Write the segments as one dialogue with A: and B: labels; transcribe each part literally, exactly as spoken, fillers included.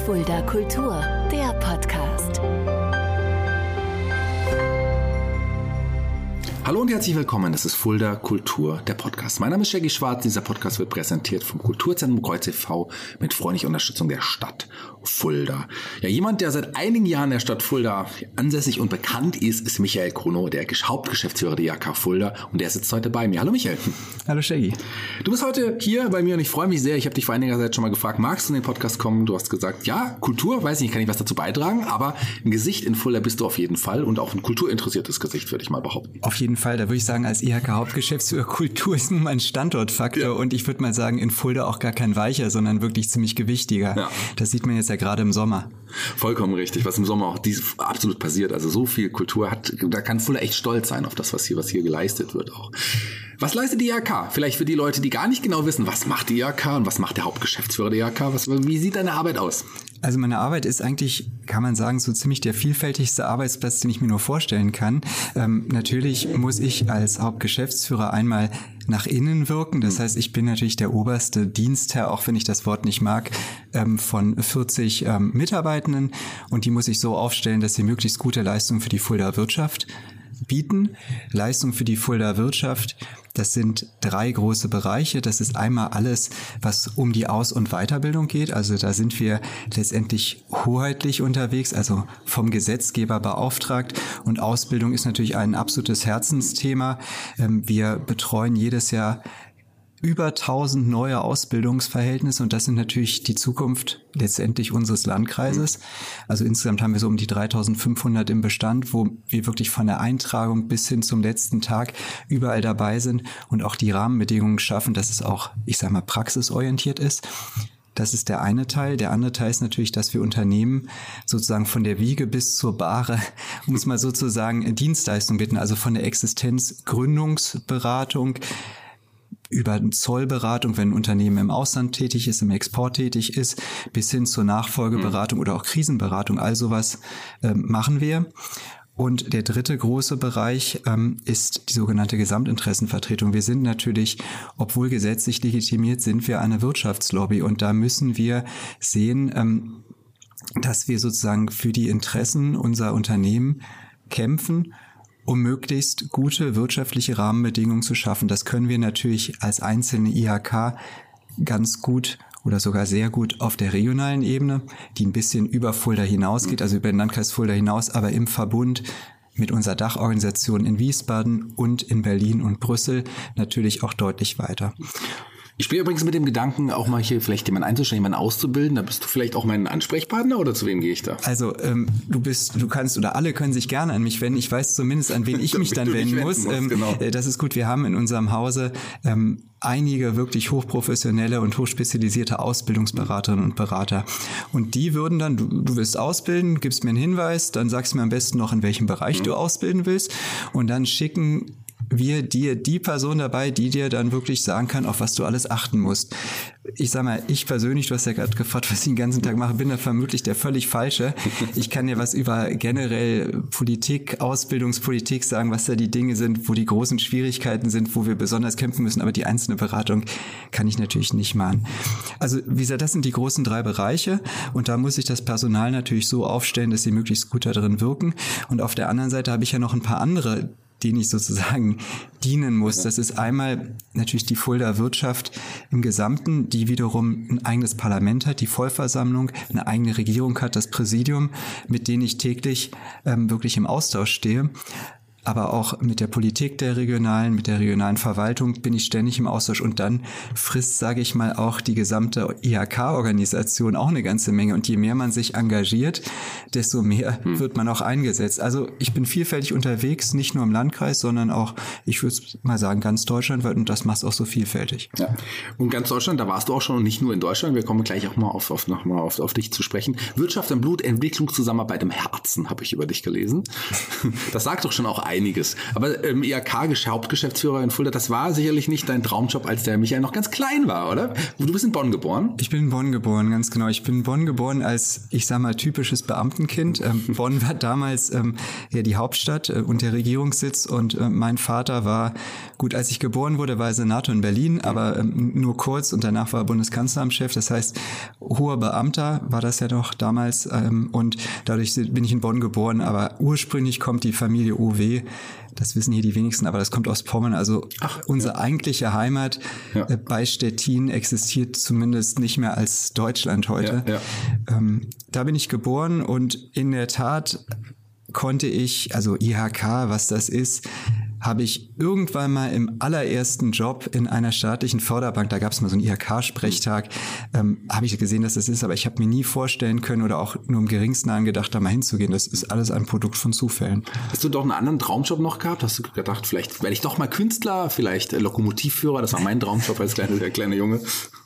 A: Fulda Kultur, der Podcast.
B: Hallo und herzlich willkommen, das ist Fulda Kultur, der Podcast. Mein Name ist Shaggy Schwarz, dieser Podcast wird präsentiert vom Kulturzentrum Kreuz e V mit freundlicher Unterstützung der Stadt Fulda. Ja, jemand, der seit einigen Jahren in der Stadt Fulda ansässig und bekannt ist, ist Michael Krono, der Hauptgeschäftsführer der I H K Fulda, und der sitzt heute bei mir. Hallo Michael.
C: Hallo Shaggy.
B: Du bist heute hier bei mir und ich freue mich sehr. Ich habe dich vor einiger Zeit schon mal gefragt, magst du in den Podcast kommen? Du hast gesagt, ja, Kultur, weiß nicht, kann ich was dazu beitragen, aber ein Gesicht in Fulda bist du auf jeden Fall und auch ein kulturinteressiertes Gesicht, würde ich mal behaupten.
C: Auf jeden Fall, da würde ich sagen, als I H K-Hauptgeschäftsführer Kultur ist nun mal ein Standortfaktor, ja. Und ich würde mal sagen, in Fulda auch gar kein weicher, sondern wirklich ziemlich gewichtiger. Ja. Das sieht man jetzt ja gerade im Sommer.
B: Vollkommen richtig, was im Sommer auch dies absolut passiert. Also so viel Kultur hat, da kann Fulda echt stolz sein auf das, was hier, was hier geleistet wird auch. Was leistet die I H K? Vielleicht für die Leute, die gar nicht genau wissen, was macht die I H K und was macht der Hauptgeschäftsführer der I H K? Was, wie sieht deine Arbeit aus?
C: Also meine Arbeit ist eigentlich, kann man sagen, so ziemlich der vielfältigste Arbeitsplatz, den ich mir nur vorstellen kann. Ähm, natürlich muss ich als Hauptgeschäftsführer einmal nach innen wirken. Das heißt, ich bin natürlich der oberste Dienstherr, auch wenn ich das Wort nicht mag, ähm, von vierzig ähm, Mitarbeitenden. Und die muss ich so aufstellen, dass sie möglichst gute Leistung für die Fulda Wirtschaft bieten. Leistung für die Fulda Wirtschaft, das sind drei große Bereiche. Das ist einmal alles, was um die Aus- und Weiterbildung geht. Also da sind wir letztendlich hoheitlich unterwegs, also vom Gesetzgeber beauftragt. Und Ausbildung ist natürlich ein absolutes Herzensthema. Wir betreuen jedes Jahr über tausend neue Ausbildungsverhältnisse und das sind natürlich die Zukunft letztendlich unseres Landkreises. Also insgesamt haben wir so um die dreitausendfünfhundert im Bestand, wo wir wirklich von der Eintragung bis hin zum letzten Tag überall dabei sind und auch die Rahmenbedingungen schaffen, dass es auch, ich sag mal, praxisorientiert ist. Das ist der eine Teil. Der andere Teil ist natürlich, dass wir Unternehmen sozusagen von der Wiege bis zur Bahre, um es mal sozusagen, Dienstleistung bieten, also von der Existenzgründungsberatung über Zollberatung, wenn ein Unternehmen im Ausland tätig ist, im Export tätig ist, bis hin zur Nachfolgeberatung mhm. oder auch Krisenberatung. All sowas ähm, machen wir. Und der dritte große Bereich ähm, ist die sogenannte Gesamtinteressenvertretung. Wir sind natürlich, obwohl gesetzlich legitimiert, sind wir eine Wirtschaftslobby. Und da müssen wir sehen, ähm, dass wir sozusagen für die Interessen unserer Unternehmen kämpfen, um möglichst gute wirtschaftliche Rahmenbedingungen zu schaffen. Das können wir natürlich als einzelne I H K ganz gut oder sogar sehr gut auf der regionalen Ebene, die ein bisschen über Fulda hinausgeht, also über den Landkreis Fulda hinaus, aber im Verbund mit unserer Dachorganisation in Wiesbaden und in Berlin und Brüssel natürlich auch deutlich weiter.
B: Ich spiele übrigens mit dem Gedanken, auch mal hier vielleicht jemanden einzustellen, jemanden auszubilden. Da bist du vielleicht auch mein Ansprechpartner oder zu wem gehe ich da?
C: Also ähm, du bist, du kannst oder alle können sich gerne an mich wenden. Ich weiß zumindest, an wen ich mich dann wenden muss. Musst, ähm, genau. Das ist gut. Wir haben in unserem Hause ähm, einige wirklich hochprofessionelle und hochspezialisierte Ausbildungsberaterinnen und Berater. Und die würden dann, du, du willst ausbilden, gibst mir einen Hinweis, dann sagst du mir am besten noch, in welchem Bereich mhm. du ausbilden willst. Und dann schicken wir dir die Person dabei, die dir dann wirklich sagen kann, auf was du alles achten musst. Ich sag mal, ich persönlich, du hast ja gerade gefragt, was ich den ganzen Tag mache, bin da vermutlich der völlig Falsche. Ich kann dir was über generell Politik, Ausbildungspolitik sagen, was da die Dinge sind, wo die großen Schwierigkeiten sind, wo wir besonders kämpfen müssen, aber die einzelne Beratung kann ich natürlich nicht machen. Also wie gesagt, das sind die großen drei Bereiche und da muss ich das Personal natürlich so aufstellen, dass sie möglichst gut da drin wirken. Und auf der anderen Seite habe ich ja noch ein paar andere, denen ich sozusagen dienen muss. Das ist einmal natürlich die Fulda Wirtschaft im Gesamten, die wiederum ein eigenes Parlament hat, die Vollversammlung, eine eigene Regierung hat, das Präsidium, mit denen ich täglich ähm, wirklich im Austausch stehe. Aber auch mit der Politik der regionalen, mit der regionalen Verwaltung bin ich ständig im Austausch. Und dann frisst, sage ich mal, auch die gesamte I H K-Organisation auch eine ganze Menge. Und je mehr man sich engagiert, desto mehr hm. wird man auch eingesetzt. Also ich bin vielfältig unterwegs, nicht nur im Landkreis, sondern auch, ich würde mal sagen, ganz deutschlandweit. Und das macht es auch so vielfältig.
B: Ja. Und ganz Deutschland, da warst du auch schon und nicht nur in Deutschland. Wir kommen gleich auch mal auf, auf, noch mal auf, auf dich zu sprechen. Wirtschaft und Blut, Entwicklungszusammenarbeit im Herzen, habe ich über dich gelesen. Das sagt doch schon auch einiges. Aber ähm, I H K-Hauptgeschäftsführer in Fulda, das war sicherlich nicht dein Traumjob, als der Michael noch ganz klein war, oder? Du bist in Bonn geboren?
C: Ich bin in Bonn geboren, ganz genau. Ich bin in Bonn geboren als, ich sag mal, typisches Beamtenkind. Ähm, Bonn war damals ähm, ja die Hauptstadt äh, und der Regierungssitz und äh, mein Vater war, gut, als ich geboren wurde, war er Senator in Berlin, aber ähm, nur kurz und danach war er Bundeskanzleramtschef. Das heißt, hoher Beamter war das ja doch damals ähm, und dadurch bin ich in Bonn geboren, aber ursprünglich kommt die Familie O W, das wissen hier die wenigsten, aber das kommt aus Pommern, also Ach, unsere ja. eigentliche Heimat ja. äh, bei Stettin existiert zumindest nicht mehr als Deutschland heute. Ja, ja. Ähm, da bin ich geboren und in der Tat konnte ich, also I H K, was das ist, habe ich irgendwann mal im allerersten Job in einer staatlichen Förderbank, da gab es mal so einen I H K-Sprechtag, ähm, habe ich gesehen, dass das ist, aber ich habe mir nie vorstellen können oder auch nur im geringsten angedacht, da mal hinzugehen. Das ist alles ein Produkt von Zufällen.
B: Hast du doch einen anderen Traumjob noch gehabt? Hast du gedacht, vielleicht werde ich doch mal Künstler, vielleicht Lokomotivführer? Das war mein Traumjob als kleiner, der kleine Junge.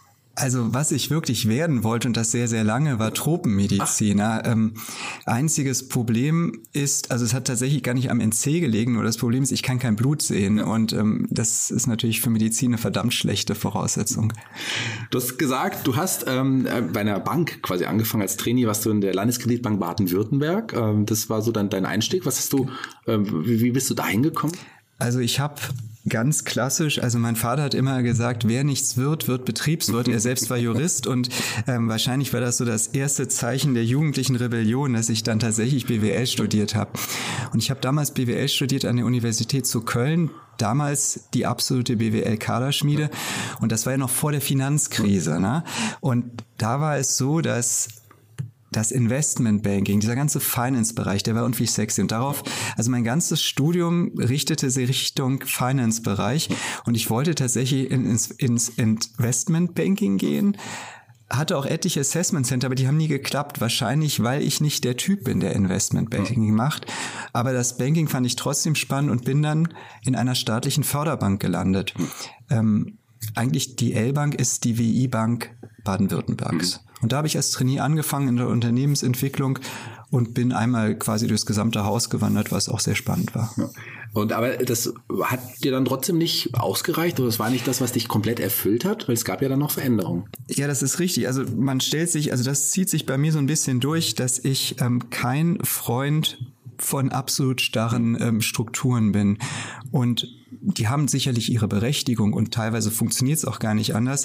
C: Also was ich wirklich werden wollte und das sehr, sehr lange, war Tropenmediziner. Ähm, einziges Problem ist, also es hat tatsächlich gar nicht am N C gelegen, nur das Problem ist, ich kann kein Blut sehen und ähm, das ist natürlich für Medizin eine verdammt schlechte Voraussetzung.
B: Du hast gesagt, du hast ähm, bei einer Bank quasi angefangen als Trainee, warst du in der Landeskreditbank Baden-Württemberg. Ähm, das war so dein, dein Einstieg. Was hast du, ähm, wie, wie bist du da hingekommen?
C: Also ich habe ganz klassisch, also mein Vater hat immer gesagt, wer nichts wird, wird Betriebswirt. Er selbst war Jurist und ähm, wahrscheinlich war das so das erste Zeichen der jugendlichen Rebellion, dass ich dann tatsächlich B W L studiert habe. Und ich habe damals B W L studiert an der Universität zu Köln, damals die absolute B W L-Kaderschmiede und das war ja noch vor der Finanzkrise, ne? Und da war es so, dass das Investmentbanking, dieser ganze Finance-Bereich, der war irgendwie sexy. Und darauf, also mein ganzes Studium richtete sich Richtung Finance-Bereich. Und ich wollte tatsächlich ins, ins Investmentbanking gehen. Hatte auch etliche Assessment Center, aber die haben nie geklappt. Wahrscheinlich, weil ich nicht der Typ bin, der Investmentbanking macht. Aber das Banking fand ich trotzdem spannend und bin dann in einer staatlichen Förderbank gelandet. Ähm, eigentlich die L-Bank ist die W I-Bank Baden-Württembergs. Und da habe ich als Trainee angefangen in der Unternehmensentwicklung und bin einmal quasi durchs gesamte Haus gewandert, was auch sehr spannend war.
B: Ja. Und aber das hat dir dann trotzdem nicht ausgereicht oder das war nicht das, was dich komplett erfüllt hat, weil es gab ja dann noch Veränderungen.
C: Ja, das ist richtig. Also man stellt sich, also das zieht sich bei mir so ein bisschen durch, dass ich ähm, kein Freund von absolut starren ähm, Strukturen bin. Und die haben sicherlich ihre Berechtigung und teilweise funktioniert es auch gar nicht anders.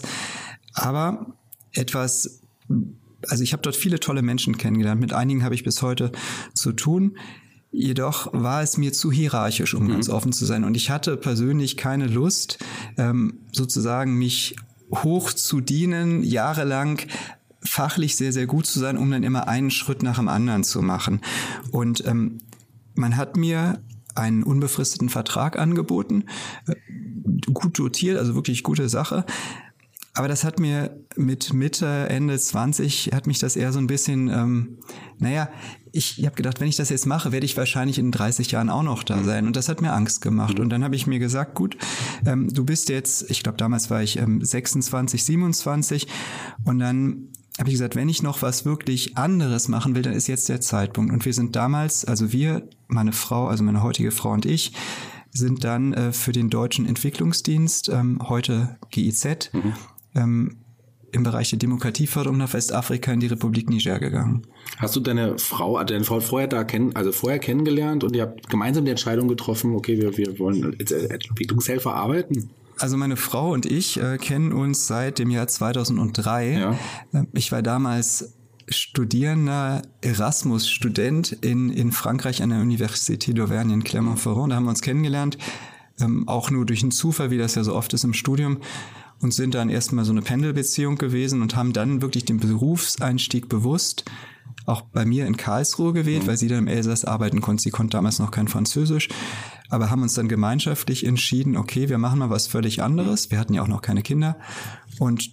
C: Aber etwas, also ich habe dort viele tolle Menschen kennengelernt, mit einigen habe ich bis heute zu tun, jedoch war es mir zu hierarchisch, um mhm. ganz offen zu sein und ich hatte persönlich keine Lust, ähm, sozusagen mich hoch zu dienen, jahrelang fachlich sehr, sehr gut zu sein, um dann immer einen Schritt nach dem anderen zu machen und ähm, man hat mir einen unbefristeten Vertrag angeboten, äh, gut dotiert, also wirklich gute Sache. Aber das hat mir mit Mitte, Ende zwanzig, hat mich das eher so ein bisschen, ähm, naja, ich, ich habe gedacht, wenn ich das jetzt mache, werde ich wahrscheinlich in dreißig Jahren auch noch da sein. Und das hat mir Angst gemacht. Und dann habe ich mir gesagt, gut, ähm, du bist jetzt, ich glaube damals war ich ähm, sechsundzwanzig, siebenundzwanzig. Und dann habe ich gesagt, wenn ich noch was wirklich anderes machen will, dann ist jetzt der Zeitpunkt. Und wir sind damals, also wir, meine Frau, also meine heutige Frau und ich, sind dann äh, für den Deutschen Entwicklungsdienst, ähm, heute G I Z, mhm. ähm, im Bereich der Demokratieförderung nach Westafrika in die Republik Niger gegangen.
B: Hast du deine Frau, deine Frau vorher da kennen, also vorher kennengelernt und ihr habt gemeinsam die Entscheidung getroffen, okay, wir, wir wollen als Entwicklungshelfer arbeiten?
C: Also meine Frau und ich äh, kennen uns seit dem Jahr zweitausenddrei. Ja. Ich war damals studierender Erasmus-Student in, in Frankreich an der Université d'Auvergne in Clermont-Ferrand. Da haben wir uns kennengelernt, ähm, auch nur durch einen Zufall, wie das ja so oft ist im Studium. Und sind dann erstmal so eine Pendelbeziehung gewesen und haben dann wirklich den Berufseinstieg bewusst auch bei mir in Karlsruhe gewählt, mhm. weil sie dann im Elsass arbeiten konnte. Sie konnte damals noch kein Französisch, aber haben uns dann gemeinschaftlich entschieden, okay, wir machen mal was völlig anderes. Wir hatten ja auch noch keine Kinder und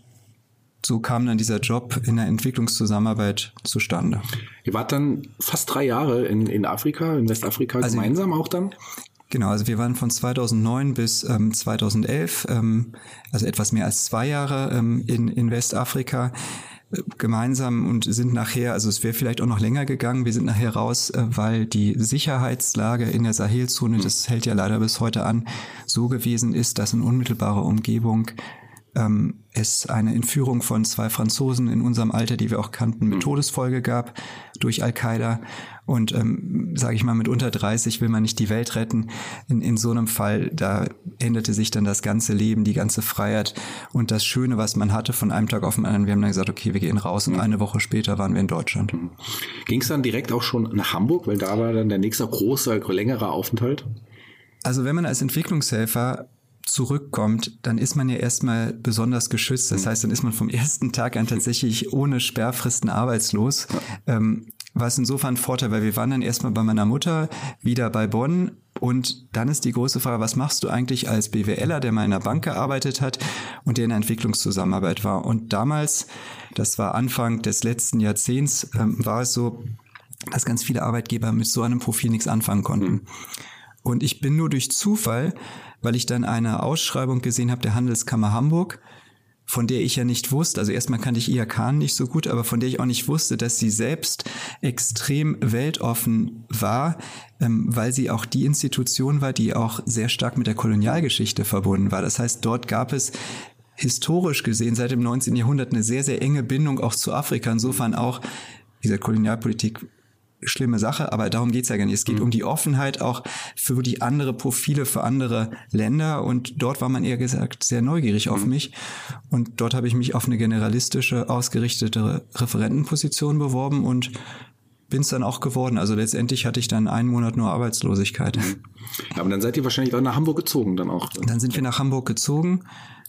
C: so kam dann dieser Job in der Entwicklungszusammenarbeit zustande.
B: Ihr wart dann fast drei Jahre in, in Afrika, in Westafrika also gemeinsam auch dann?
C: Genau, also wir waren von zweitausendneun bis ähm, zweitausendelf, ähm, also etwas mehr als zwei Jahre ähm, in, in Westafrika. gemeinsam und sind nachher, also es wäre vielleicht auch noch länger gegangen, wir sind nachher raus, weil die Sicherheitslage in der Sahelzone, das hält ja leider bis heute an, so gewesen ist, dass in unmittelbarer Umgebung ähm, es eine Entführung von zwei Franzosen in unserem Alter, die wir auch kannten, mit Todesfolge gab durch Al-Qaida. Und ähm, sage ich mal, mit unter dreißig will man nicht die Welt retten. In, in so einem Fall, da änderte sich dann das ganze Leben, die ganze Freiheit und das Schöne, was man hatte von einem Tag auf den anderen. Wir haben dann gesagt, okay, wir gehen raus und eine Woche später waren wir in Deutschland.
B: Ging es dann direkt auch schon nach Hamburg, weil da war dann der nächste große, längere Aufenthalt?
C: Also wenn man als Entwicklungshelfer zurückkommt, dann ist man ja erstmal besonders geschützt. Das heißt, dann ist man vom ersten Tag an tatsächlich ohne Sperrfristen arbeitslos. Ja. Ähm, was insofern ein Vorteil, weil wir waren dann erstmal bei meiner Mutter, wieder bei Bonn. Und dann ist die große Frage, was machst du eigentlich als BWLer, der mal in einer Bank gearbeitet hat und der in der Entwicklungszusammenarbeit war? Und damals, das war Anfang des letzten Jahrzehnts, ähm, war es so, dass ganz viele Arbeitgeber mit so einem Profil nichts anfangen konnten. Mhm. Und ich bin nur durch Zufall, weil ich dann eine Ausschreibung gesehen habe der Handelskammer Hamburg, von der ich ja nicht wusste, also erstmal kannte ich I H K nicht so gut, aber von der ich auch nicht wusste, dass sie selbst extrem weltoffen war, ähm, weil sie auch die Institution war, die auch sehr stark mit der Kolonialgeschichte verbunden war. Das heißt, dort gab es historisch gesehen seit dem neunzehnten Jahrhundert eine sehr, sehr enge Bindung auch zu Afrika. Insofern auch diese Kolonialpolitik schlimme Sache, aber darum geht's ja gar nicht. Es geht mhm. um die Offenheit auch für die andere Profile, für andere Länder und dort war man eher gesagt sehr neugierig mhm. auf mich und dort habe ich mich auf eine generalistische, ausgerichtete Referentenposition beworben und bin es dann auch geworden. Also letztendlich hatte ich dann einen Monat nur Arbeitslosigkeit.
B: Mhm. Aber dann seid ihr wahrscheinlich auch nach Hamburg gezogen dann auch.
C: Dann sind wir nach Hamburg gezogen.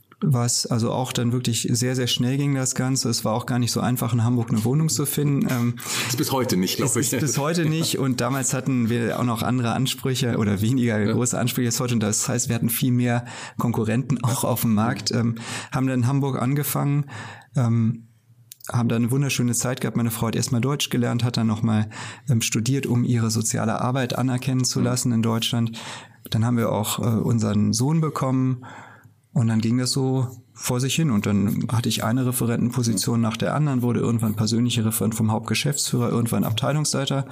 C: Was also auch dann wirklich sehr, sehr schnell ging, das Ganze. Es war auch gar nicht so einfach, in Hamburg eine Wohnung zu finden. Ähm,
B: ist bis heute nicht, glaube ich.
C: Ist bis heute nicht. Und damals hatten wir auch noch andere Ansprüche oder weniger ja. große Ansprüche als heute. Und das heißt, wir hatten viel mehr Konkurrenten auch auf dem Markt. Ähm, haben dann in Hamburg angefangen, ähm, haben dann eine wunderschöne Zeit gehabt. Meine Frau hat erstmal Deutsch gelernt, hat dann nochmal ähm, studiert, um ihre soziale Arbeit anerkennen zu lassen in Deutschland. Dann haben wir auch äh, unseren Sohn bekommen. Und dann ging das so vor sich hin und dann hatte ich eine Referentenposition nach der anderen, wurde irgendwann persönlicher Referent vom Hauptgeschäftsführer, irgendwann Abteilungsleiter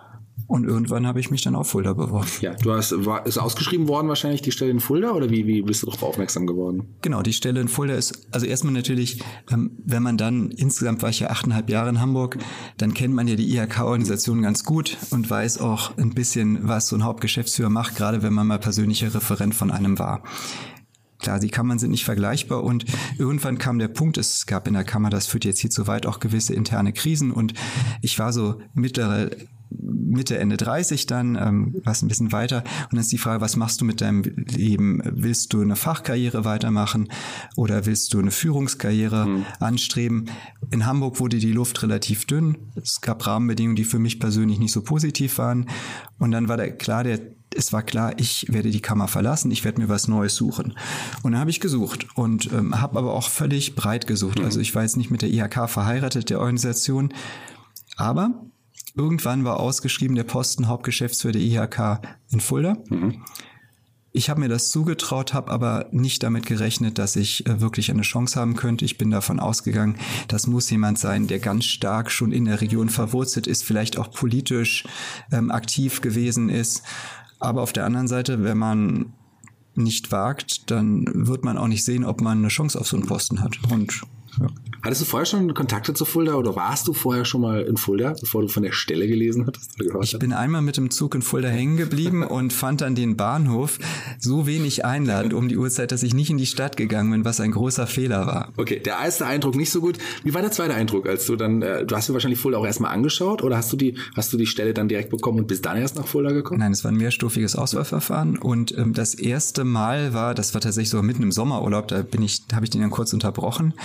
C: und irgendwann habe ich mich dann auf Fulda beworben.
B: Ja, du hast, war, ist ausgeschrieben worden wahrscheinlich die Stelle in Fulda oder wie, wie bist du darauf aufmerksam geworden?
C: Genau, die Stelle in Fulda ist, also erstmal natürlich, wenn man dann, insgesamt war ich ja achteinhalb Jahre in Hamburg, dann kennt man ja die I H K-Organisation ganz gut und weiß auch ein bisschen, was so ein Hauptgeschäftsführer macht, gerade wenn man mal persönlicher Referent von einem war. Klar, die Kammern sind nicht vergleichbar und irgendwann kam der Punkt, es gab in der Kammer, das führt jetzt hier zu weit, auch gewisse interne Krisen und ich war so mittlere, Mitte, Ende dreißig dann, ähm, was ein bisschen weiter und dann ist die Frage, was machst du mit deinem Leben? Willst du eine Fachkarriere weitermachen oder willst du eine Führungskarriere mhm. anstreben? In Hamburg wurde die Luft relativ dünn, es gab Rahmenbedingungen, die für mich persönlich nicht so positiv waren und dann war der, klar, der Es war klar, ich werde die Kammer verlassen, ich werde mir was Neues suchen. Und dann habe ich gesucht und ähm, habe aber auch völlig breit gesucht. Also ich war jetzt nicht mit der I H K verheiratet, der Organisation, aber irgendwann war ausgeschrieben der Posten Hauptgeschäftsführer der I H K in Fulda. Mhm. Ich habe mir das zugetraut, habe aber nicht damit gerechnet, dass ich äh, wirklich eine Chance haben könnte. Ich bin davon ausgegangen, das muss jemand sein, der ganz stark schon in der Region verwurzelt ist, vielleicht auch politisch ähm, aktiv gewesen ist. Aber auf der anderen Seite, wenn man nicht wagt, dann wird man auch nicht sehen, ob man eine Chance auf so einen Posten hat. Und ja.
B: Hattest du vorher schon Kontakte zu Fulda oder warst du vorher schon mal in Fulda, bevor du von der Stelle gelesen hattest? Oder gehört
C: ich bin einmal mit dem Zug in Fulda hängen geblieben und fand dann den Bahnhof so wenig einladend um die Uhrzeit, dass ich nicht in die Stadt gegangen bin, was ein großer Fehler war.
B: Okay, der erste Eindruck nicht so gut. Wie war der zweite Eindruck, als du dann, äh, du hast dir wahrscheinlich Fulda auch erstmal angeschaut oder hast du die, hast du die Stelle dann direkt bekommen und bist dann erst nach Fulda gekommen?
C: Nein, es war ein mehrstufiges Auswahlverfahren und ähm, das erste Mal war, das war tatsächlich so mitten im Sommerurlaub, da bin ich, da habe ich den dann kurz unterbrochen.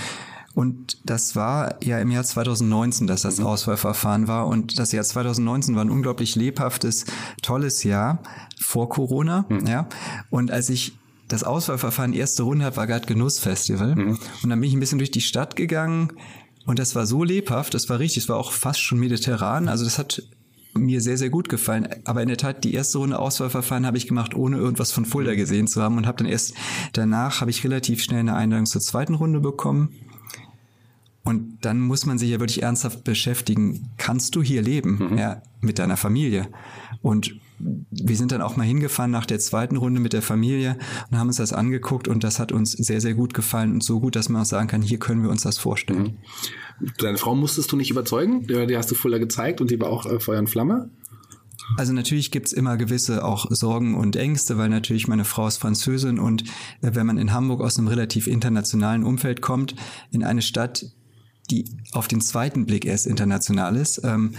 C: Und das war ja im Jahr zweitausendneunzehn, dass das Auswahlverfahren war. Und das Jahr zweitausendneunzehn war ein unglaublich lebhaftes, tolles Jahr vor Corona. Mhm. Ja. Und als ich das Auswahlverfahren erste Runde hatte, war gerade Genussfestival. Mhm. Und dann bin ich ein bisschen durch die Stadt gegangen. Und das war so lebhaft, das war richtig, es war auch fast schon mediterran. Also das hat mir sehr, sehr gut gefallen. Aber in der Tat, die erste Runde Auswahlverfahren habe ich gemacht, ohne irgendwas von Fulda gesehen zu haben. Und habe dann erst danach, habe ich relativ schnell eine Einladung zur zweiten Runde bekommen. Und dann muss man sich ja wirklich ernsthaft beschäftigen, kannst du hier leben, mhm. ja, mit deiner Familie? Und wir sind dann auch mal hingefahren nach der zweiten Runde mit der Familie und haben uns das angeguckt und das hat uns sehr, sehr gut gefallen und so gut, dass man auch sagen kann, hier können wir uns das vorstellen.
B: Mhm. Deine Frau musstest du nicht überzeugen? Die hast du Fulda gezeigt und die war auch äh, Feuer und Flamme?
C: Also natürlich gibt's immer gewisse auch Sorgen und Ängste, weil natürlich meine Frau ist Französin und äh, wenn man in Hamburg aus einem relativ internationalen Umfeld kommt, in eine Stadt, die auf den zweiten Blick erst international ist, ähm,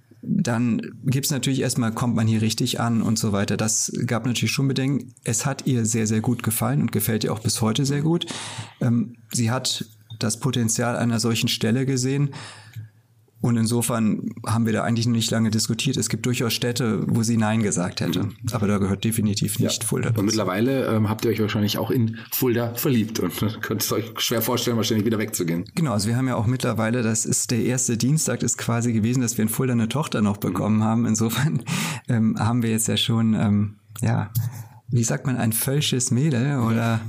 C: dann gibt's natürlich erstmal, kommt man hier richtig an und so weiter. Das gab natürlich schon Bedenken. Es hat ihr sehr, sehr gut gefallen und gefällt ihr auch bis heute sehr gut. Ähm, sie hat das Potenzial einer solchen Stelle gesehen. Und insofern haben wir da eigentlich nicht lange diskutiert. Es gibt durchaus Städte, wo sie Nein gesagt hätte. Aber da gehört definitiv nicht ja. Fulda dazu.
B: Und mittlerweile ähm, habt ihr euch wahrscheinlich auch in Fulda verliebt und könnt es euch schwer vorstellen, wahrscheinlich wieder wegzugehen.
C: Genau, also wir haben ja auch mittlerweile, das ist der erste Dienstag ist quasi gewesen, dass wir in Fulda eine Tochter noch bekommen mhm. haben. Insofern ähm, haben wir jetzt ja schon, ähm, ja, wie sagt man, ein völsches Mädel oder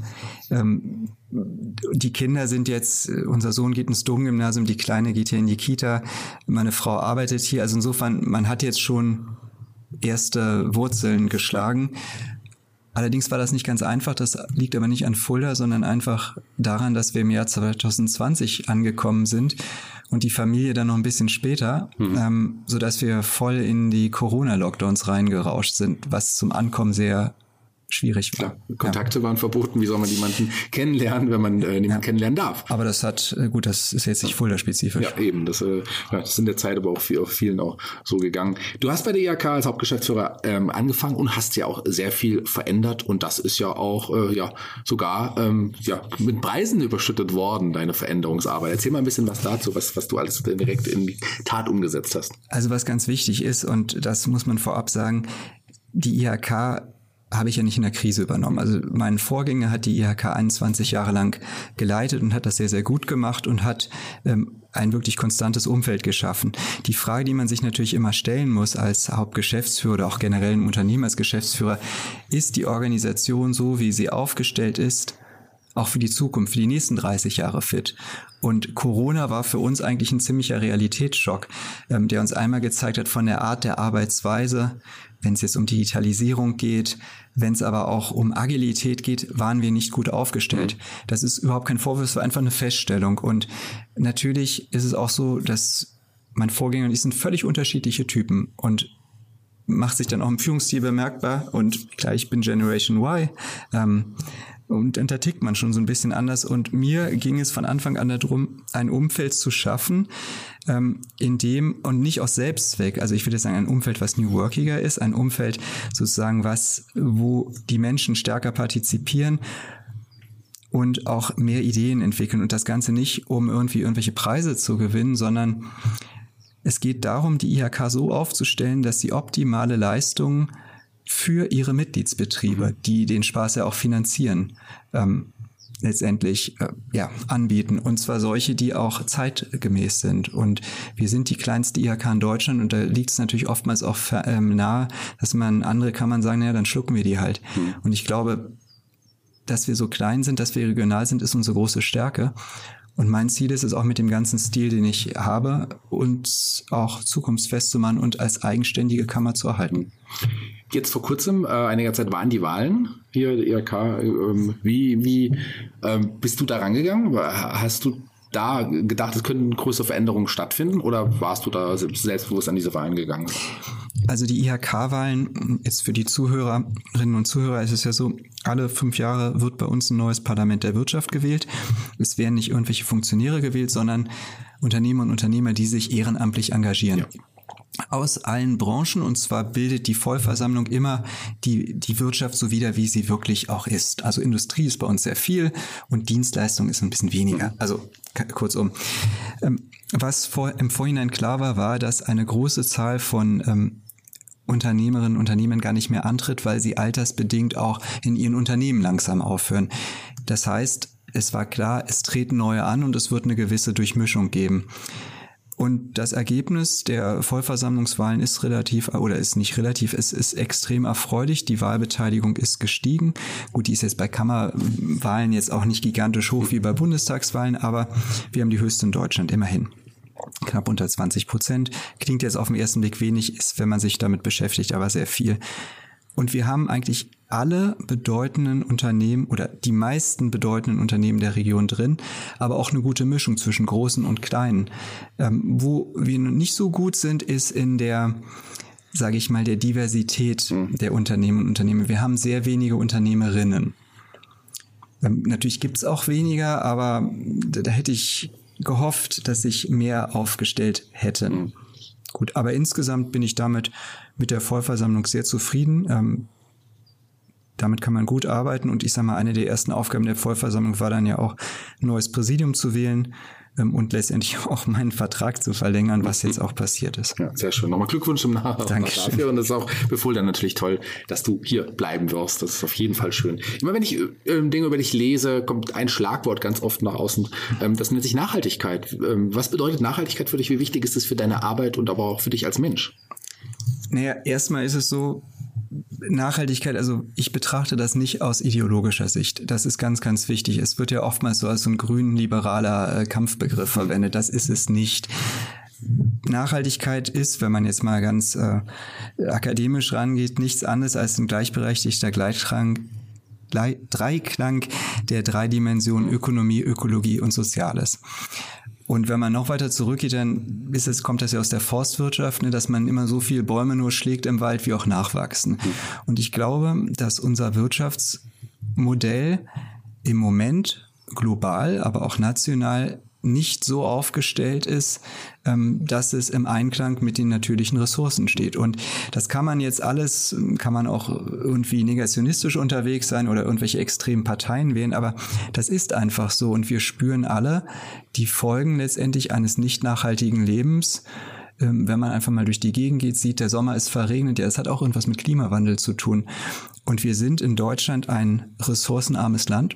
C: ähm, die Kinder sind jetzt, unser Sohn geht ins Domgymnasium, die Kleine geht hier in die Kita, meine Frau arbeitet hier, also insofern, man hat jetzt schon erste Wurzeln geschlagen. Allerdings war das nicht ganz einfach, das liegt aber nicht an Fulda, sondern einfach daran, dass wir im Jahr zwanzig zwanzig angekommen sind und die Familie dann noch ein bisschen später, mhm. ähm, sodass wir voll in die Corona-Lockdowns reingerauscht sind, was zum Ankommen sehr schwierig war.
B: Klar, Kontakte ja. waren verboten. Wie soll man jemanden kennenlernen, wenn man äh, niemanden ja. kennenlernen darf?
C: Aber das hat, gut, das ist jetzt nicht Fulda-spezifisch.
B: Ja, eben. Das, äh, das ist in der Zeit aber auch viel, auf vielen auch so gegangen. Du hast bei der I H K als Hauptgeschäftsführer ähm, angefangen und hast ja auch sehr viel verändert. Und das ist ja auch äh, ja sogar ähm, ja mit Preisen überschüttet worden, deine Veränderungsarbeit. Erzähl mal ein bisschen was dazu, was, was du alles direkt in die Tat umgesetzt hast.
C: Also was ganz wichtig ist, und das muss man vorab sagen, die I H K habe ich ja nicht in der Krise übernommen. Also mein Vorgänger hat die I H K einundzwanzig Jahre lang geleitet und hat das sehr, sehr gut gemacht und hat ähm, ein wirklich konstantes Umfeld geschaffen. Die Frage, die man sich natürlich immer stellen muss als Hauptgeschäftsführer oder auch generell im Unternehmen als Geschäftsführer, ist die Organisation so, wie sie aufgestellt ist, auch für die Zukunft, für die nächsten dreißig Jahre fit. Und Corona war für uns eigentlich ein ziemlicher Realitätsschock, ähm, der uns einmal gezeigt hat von der Art der Arbeitsweise, wenn es jetzt um Digitalisierung geht, wenn es aber auch um Agilität geht, waren wir nicht gut aufgestellt. Das ist überhaupt kein Vorwurf, es war einfach eine Feststellung. Und natürlich ist es auch so, dass mein Vorgänger und ich sind völlig unterschiedliche Typen und macht sich dann auch im Führungsstil bemerkbar. Und klar, ich bin Generation Y, ähm, und da tickt man schon so ein bisschen anders. Und mir ging es von Anfang an darum, ein Umfeld zu schaffen, ähm, in dem, und nicht aus Selbstzweck, also ich würde sagen, ein Umfeld, was New Workiger ist, ein Umfeld sozusagen, was, wo die Menschen stärker partizipieren und auch mehr Ideen entwickeln. Und das Ganze nicht, um irgendwie irgendwelche Preise zu gewinnen, sondern es geht darum, die I H K so aufzustellen, dass sie optimale Leistungen für ihre Mitgliedsbetriebe, die den Spaß ja auch finanzieren, ähm, letztendlich äh, ja anbieten. Und zwar solche, die auch zeitgemäß sind. Und wir sind die kleinste I H K in Deutschland und da liegt es natürlich oftmals auch ähm, nahe, dass man, andere kann man sagen, naja, dann schlucken wir die halt. Mhm. Und ich glaube, dass wir so klein sind, dass wir regional sind, ist unsere große Stärke. Und mein Ziel ist es auch mit dem ganzen Stil, den ich habe, uns auch zukunftsfest zu machen und als eigenständige Kammer zu erhalten.
B: Jetzt vor kurzem, äh, einiger Zeit waren die Wahlen hier, der I H K. Ähm, wie wie ähm, bist du da rangegangen? Hast du da gedacht, es könnten größere Veränderungen stattfinden oder warst du da selbstbewusst an diese Wahlen gegangen?
C: Also die I H K-Wahlen, jetzt für die Zuhörerinnen und Zuhörer ist es ja so, alle fünf Jahre wird bei uns ein neues Parlament der Wirtschaft gewählt. Es werden nicht irgendwelche Funktionäre gewählt, sondern Unternehmer und Unternehmer, die sich ehrenamtlich engagieren. Ja. Aus allen Branchen, und zwar bildet die Vollversammlung immer die, die Wirtschaft so wider, wie sie wirklich auch ist. Also Industrie ist bei uns sehr viel und Dienstleistung ist ein bisschen weniger. Also kurzum. Was vor, im Vorhinein klar war, war, dass eine große Zahl von ähm, Unternehmerinnen und Unternehmen gar nicht mehr antritt, weil sie altersbedingt auch in ihren Unternehmen langsam aufhören. Das heißt, es war klar, es treten neue an und es wird eine gewisse Durchmischung geben. Und das Ergebnis der Vollversammlungswahlen ist relativ, oder ist nicht relativ, es ist extrem erfreulich. Die Wahlbeteiligung ist gestiegen. Gut, die ist jetzt bei Kammerwahlen jetzt auch nicht gigantisch hoch wie bei Bundestagswahlen, aber wir haben die höchste in Deutschland, immerhin. Knapp unter zwanzig Prozent. Klingt jetzt auf den ersten Blick wenig, ist, wenn man sich damit beschäftigt, aber sehr viel. Und wir haben eigentlich alle bedeutenden Unternehmen oder die meisten bedeutenden Unternehmen der Region drin, aber auch eine gute Mischung zwischen großen und kleinen. Ähm, wo wir nicht so gut sind, ist in der, sage ich mal, der Diversität mhm. der Unternehmen und Unternehmen. Wir haben sehr wenige Unternehmerinnen. Ähm, natürlich gibt es auch weniger, aber da, da hätte ich gehofft, dass sich mehr aufgestellt hätten. Mhm. Gut, aber insgesamt bin ich damit mit der Vollversammlung sehr zufrieden. Ähm, damit kann man gut arbeiten und ich sage mal, eine der ersten Aufgaben der Vollversammlung war dann ja auch, ein neues Präsidium zu wählen ähm, und letztendlich auch meinen Vertrag zu verlängern, was jetzt auch passiert ist.
B: Ja, sehr schön. Nochmal Glückwunsch im Nachhinein dafür. Und das ist auch für Fulda natürlich toll, dass du hier bleiben wirst. Das ist auf jeden Fall schön. Immer wenn ich ähm, Dinge über dich lese, kommt ein Schlagwort ganz oft nach außen. Ähm, das nennt sich Nachhaltigkeit. Ähm, was bedeutet Nachhaltigkeit für dich? Wie wichtig ist es für deine Arbeit und aber auch für dich als Mensch?
C: Naja, erstmal ist es so, Nachhaltigkeit, also ich betrachte das nicht aus ideologischer Sicht. Das ist ganz, ganz wichtig. Es wird ja oftmals so als so ein grün-liberaler äh, Kampfbegriff verwendet. Das ist es nicht. Nachhaltigkeit ist, wenn man jetzt mal ganz äh, akademisch rangeht, nichts anderes als ein gleichberechtigter Gleichklang, Gleich, Dreiklang der drei Dimensionen Ökonomie, Ökologie und Soziales. Und wenn man noch weiter zurückgeht, dann ist es, kommt das ja aus der Forstwirtschaft, ne, dass man immer so viel Bäume nur schlägt im Wald, wie auch nachwachsen. Mhm. Und ich glaube, dass unser Wirtschaftsmodell im Moment global, aber auch national nicht so aufgestellt ist, ähm, dass es im Einklang mit den natürlichen Ressourcen steht. Und das kann man jetzt alles, kann man auch irgendwie negationistisch unterwegs sein oder irgendwelche extremen Parteien wählen, aber das ist einfach so und wir spüren alle die Folgen letztendlich eines nicht nachhaltigen Lebens. Ähm, wenn man einfach mal durch die Gegend geht, sieht, der Sommer ist verregnet, ja, es hat auch irgendwas mit Klimawandel zu tun. Und wir sind in Deutschland ein ressourcenarmes Land.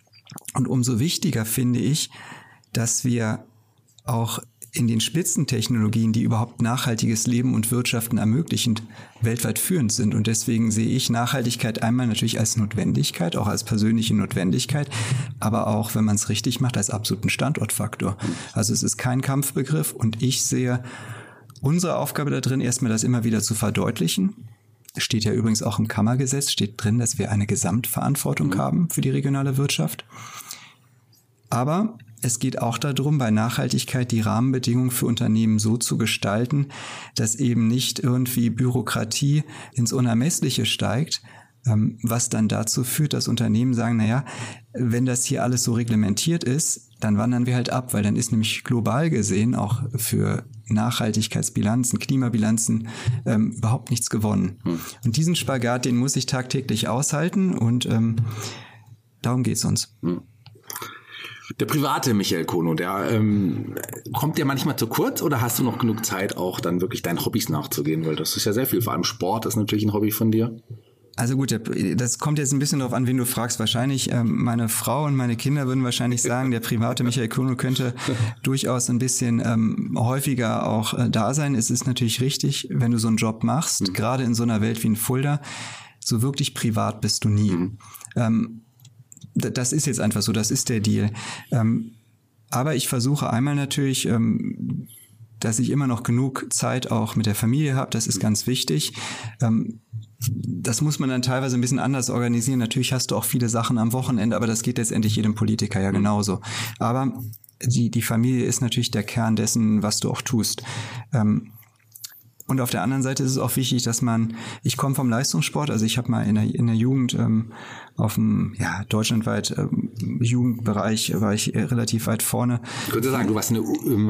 C: Und umso wichtiger finde ich, dass wir auch in den Spitzentechnologien, die überhaupt nachhaltiges Leben und Wirtschaften ermöglichen, weltweit führend sind. Und deswegen sehe ich Nachhaltigkeit einmal natürlich als Notwendigkeit, auch als persönliche Notwendigkeit, aber auch, wenn man es richtig macht, als absoluten Standortfaktor. Also es ist kein Kampfbegriff und ich sehe unsere Aufgabe da drin, erstmal das immer wieder zu verdeutlichen. Steht ja übrigens auch im Kammergesetz, steht drin, dass wir eine Gesamtverantwortung mhm. haben für die regionale Wirtschaft. Aber es geht auch darum, bei Nachhaltigkeit die Rahmenbedingungen für Unternehmen so zu gestalten, dass eben nicht irgendwie Bürokratie ins Unermessliche steigt, was dann dazu führt, dass Unternehmen sagen, naja, wenn das hier alles so reglementiert ist, dann wandern wir halt ab, weil dann ist nämlich global gesehen auch für Nachhaltigkeitsbilanzen, Klimabilanzen ähm, überhaupt nichts gewonnen. Hm. Und diesen Spagat, den muss ich tagtäglich aushalten und ähm, darum geht's uns.
B: Hm. Der private Michael Kono, der ähm, kommt dir manchmal zu kurz oder hast du noch genug Zeit, auch dann wirklich deinen Hobbys nachzugehen? Weil das ist ja sehr viel, vor allem Sport ist natürlich ein Hobby von dir.
C: Also gut, das kommt jetzt ein bisschen darauf an, wen du fragst. Wahrscheinlich ähm, meine Frau und meine Kinder würden wahrscheinlich sagen, der private Michael Kono könnte durchaus ein bisschen ähm, häufiger auch äh, da sein. Es ist natürlich richtig, wenn du so einen Job machst, mhm. gerade in so einer Welt wie in Fulda, so wirklich privat bist du nie. Mhm. Ähm, Das ist jetzt einfach so, das ist der Deal. Ähm, aber ich versuche einmal natürlich, ähm, dass ich immer noch genug Zeit auch mit der Familie habe. Das ist ganz wichtig. Ähm, das muss man dann teilweise ein bisschen anders organisieren. Natürlich hast du auch viele Sachen am Wochenende, aber das geht letztendlich jedem Politiker ja genauso. Aber die, die Familie ist natürlich der Kern dessen, was du auch tust. Ähm, Und auf der anderen Seite ist es auch wichtig, dass man, ich komme vom Leistungssport, also ich habe mal in der, in der Jugend ähm, auf dem ja, deutschlandweit ähm, Jugendbereich war ich relativ weit vorne.
B: Ich könnte sagen, du warst eine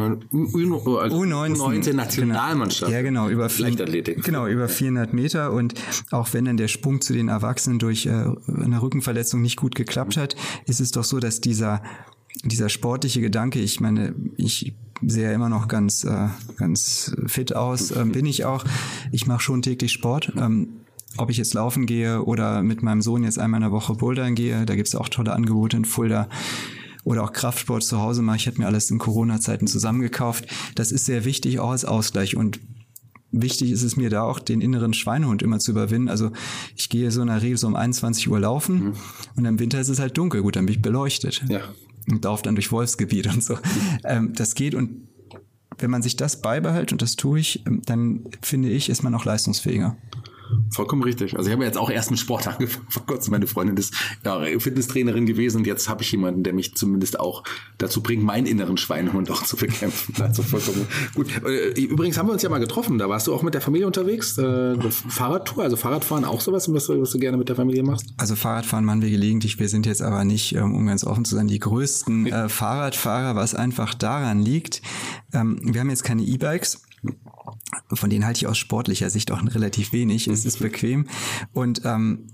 B: U neunzehn Nationalmannschaft.
C: Ja, genau, über Leichtathletik. Genau, über vierhundert Meter und auch wenn dann der Sprung zu den Erwachsenen durch äh, eine Rückenverletzung nicht gut geklappt hat, ist es doch so, dass dieser dieser sportliche Gedanke, ich meine, ich sehe ja immer noch ganz äh, ganz fit aus, äh, bin ich auch. Ich mache schon täglich Sport. Ähm, ob ich jetzt laufen gehe oder mit meinem Sohn jetzt einmal in der Woche bouldern gehe, da gibt's auch tolle Angebote in Fulda. oder auch Kraftsport zu Hause mache. Ich habe mir alles in Corona-Zeiten zusammengekauft. Das ist sehr wichtig, auch als Ausgleich. Und wichtig ist es mir da auch, den inneren Schweinehund immer zu überwinden. Also ich gehe so in der Regel so um einundzwanzig Uhr laufen mhm. und im Winter ist es halt dunkel. Gut, dann bin ich beleuchtet. Ja. Und laufe dann durch Wolfsgebiet und so. Mhm. Ähm, das geht, und wenn man sich das beibehält, und das tue ich, dann finde ich, ist man auch leistungsfähiger.
B: Vollkommen richtig. Also ich habe jetzt auch erst mit Sport angefangen. Vor kurzem, meine Freundin ist ja, Fitnesstrainerin gewesen, und jetzt habe ich jemanden, der mich zumindest auch dazu bringt, meinen inneren Schweinehund auch zu bekämpfen. Also vollkommen gut. Übrigens haben wir uns ja mal getroffen. Da warst du auch mit der Familie unterwegs. Äh, Fahrradtour, also Fahrradfahren auch sowas, was, was du gerne mit der Familie machst?
C: Also Fahrradfahren machen wir gelegentlich. Wir sind jetzt aber nicht, um ganz offen zu sein, die größten äh, Fahrradfahrer, was einfach daran liegt. Ähm, wir haben jetzt keine E-Bikes. Von denen halte ich aus sportlicher Sicht auch relativ wenig. Es ist bequem. Und ähm,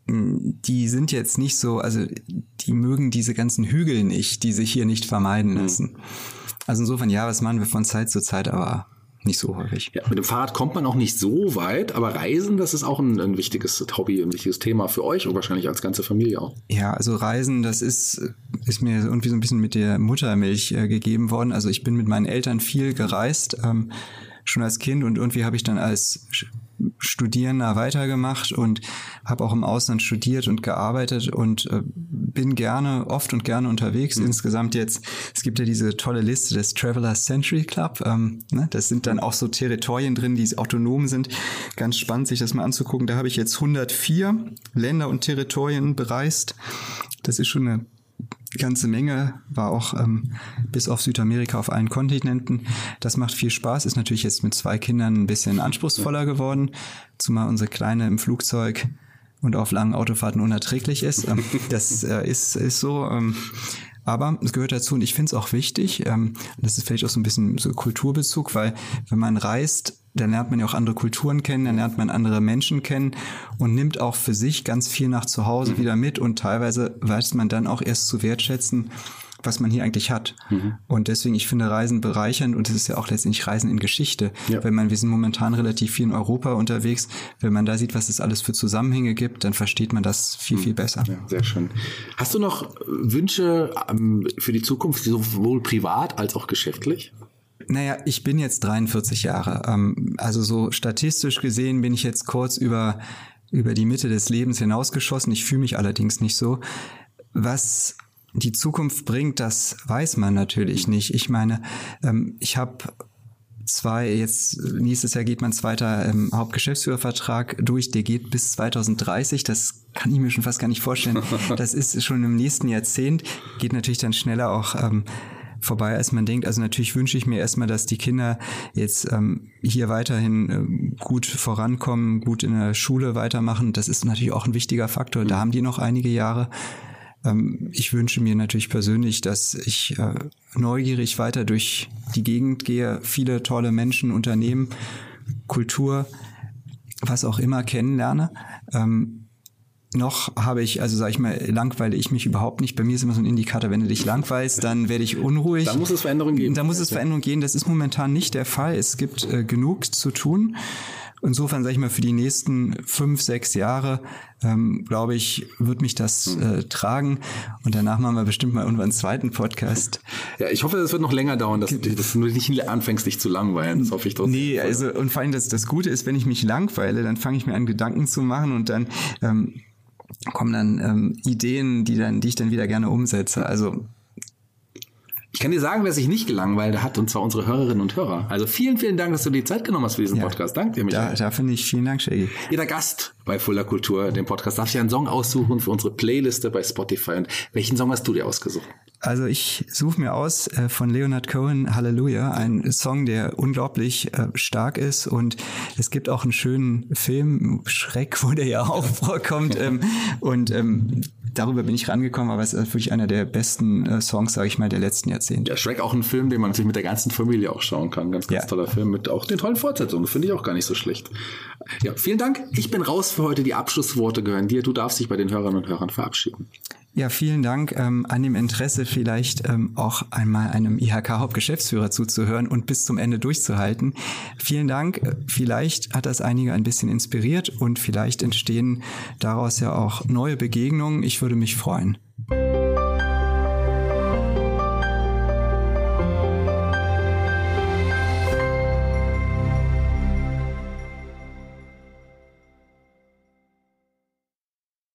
C: die sind jetzt nicht so, also die mögen diese ganzen Hügel nicht, die sich hier nicht vermeiden lassen. Also insofern, ja, was machen wir von Zeit zu Zeit, aber nicht so häufig.
B: Ja, mit dem Fahrrad kommt man auch nicht so weit, aber Reisen, das ist auch ein, ein wichtiges Hobby, ein wichtiges Thema für euch und wahrscheinlich als ganze Familie auch.
C: Ja, also Reisen, das ist, ist mir irgendwie so ein bisschen mit der Muttermilch äh, gegeben worden. Also ich bin mit meinen Eltern viel gereist, ähm, schon als Kind, und irgendwie habe ich dann als Studierender weitergemacht und habe auch im Ausland studiert und gearbeitet und äh, bin gerne, oft und gerne unterwegs. Mhm. Insgesamt jetzt, es gibt ja diese tolle Liste des Travelers Century Club. Ähm, ne? Das sind dann auch so Territorien drin, die autonom sind. Ganz spannend, sich das mal anzugucken. Da habe ich jetzt hundertvier Länder und Territorien bereist. Das ist schon eine ganze Menge, war auch ähm, bis auf Südamerika auf allen Kontinenten. Das macht viel Spaß, ist natürlich jetzt mit zwei Kindern ein bisschen anspruchsvoller geworden, zumal unsere Kleine im Flugzeug und auf langen Autofahrten unerträglich ist. Ähm, das äh, ist, ist so, ähm, aber es gehört dazu, und ich finde es auch wichtig, ähm, das ist vielleicht auch so ein bisschen so Kulturbezug, weil wenn man reist, dann lernt man ja auch andere Kulturen kennen, dann lernt man andere Menschen kennen und nimmt auch für sich ganz viel nach zu Hause mhm. wieder mit, und teilweise weiß man dann auch erst zu wertschätzen, was man hier eigentlich hat. Mhm. Und deswegen, ich finde Reisen bereichernd, und es ist ja auch letztendlich Reisen in Geschichte. Ja. Wenn man, wir sind momentan relativ viel in Europa unterwegs, wenn man da sieht, was es alles für Zusammenhänge gibt, dann versteht man das viel, mhm. viel besser.
B: Ja, sehr schön. Hast du noch Wünsche ähm, für die Zukunft, sowohl privat als auch geschäftlich?
C: Naja, ich bin jetzt dreiundvierzig Jahre. Also so statistisch gesehen bin ich jetzt kurz über, über die Mitte des Lebens hinausgeschossen. Ich fühle mich allerdings nicht so. Was die Zukunft bringt, das weiß man natürlich nicht. Ich meine, ich habe zwei, jetzt nächstes Jahr geht mein zweiter ähm, Hauptgeschäftsführervertrag durch, der geht bis zweitausenddreißig, das kann ich mir schon fast gar nicht vorstellen. Das ist schon im nächsten Jahrzehnt, geht natürlich dann schneller auch ähm, vorbei, als man denkt. Also natürlich wünsche ich mir erstmal, dass die Kinder jetzt ähm, hier weiterhin ähm, gut vorankommen, gut in der Schule weitermachen. Das ist natürlich auch ein wichtiger Faktor. Da haben die noch einige Jahre. Ähm, ich wünsche mir natürlich persönlich, dass ich äh, neugierig weiter durch die Gegend gehe, viele tolle Menschen, Unternehmen, Kultur, was auch immer kennenlerne. Ähm, Noch habe ich, also sage ich mal, langweile ich mich überhaupt nicht. Bei mir ist immer so ein Indikator, wenn du dich langweilst, dann werde ich unruhig.
B: Da muss es Veränderungen geben.
C: Da muss es Veränderungen geben. Das ist momentan nicht der Fall. Es gibt äh, genug zu tun. Insofern sage ich mal, für die nächsten fünf, sechs Jahre, ähm, glaube ich, wird mich das äh, tragen. Und danach machen wir bestimmt mal irgendwann einen zweiten Podcast.
B: Ja, ich hoffe, es wird noch länger dauern, dass, dass du nicht anfängst, dich zu langweilen. Das hoffe ich trotzdem.
C: Nee, also und vor allem das, das Gute ist, wenn ich mich langweile, dann fange ich mir an, Gedanken zu machen, und dann ähm, kommen dann ähm, Ideen, die dann, die ich dann wieder gerne umsetze. Also
B: ich kann dir sagen, wer sich nicht gelangweilt hat, und zwar unsere Hörerinnen und Hörer. Also vielen, vielen Dank, dass du dir die Zeit genommen hast für diesen ja, Podcast. Danke dir, Michael.
C: Da, da finde ich, vielen Dank, Shaggy.
B: Jeder Gast bei Fulda Kultur, dem Podcast, darf sich einen Song aussuchen für unsere Playliste bei Spotify. Und welchen Song hast du dir ausgesucht?
C: Also ich suche mir aus äh, von Leonard Cohen Halleluja, ein Song, der unglaublich äh, stark ist, und es gibt auch einen schönen Film, Schreck, wo der ja auch vorkommt, ähm, und ähm, darüber bin ich rangekommen, aber es ist wirklich einer der besten äh, Songs, sage ich mal, der letzten Jahrzehnte.
B: Ja, Shrek auch ein Film, den man natürlich mit der ganzen Familie auch schauen kann. Ganz, ganz ja. toller Film mit auch den tollen Fortsetzungen. Finde ich auch gar nicht so schlecht. Ja, vielen Dank. Ich bin raus für heute. Die Abschlussworte gehören dir. Du darfst dich bei den Hörerinnen und Hörern verabschieden.
C: Ja, vielen Dank ähm, an dem Interesse, vielleicht ähm, auch einmal einem I H K-Hauptgeschäftsführer zuzuhören und bis zum Ende durchzuhalten. Vielen Dank. Vielleicht hat das einige ein bisschen inspiriert, und vielleicht entstehen daraus ja auch neue Begegnungen. Ich würde mich freuen.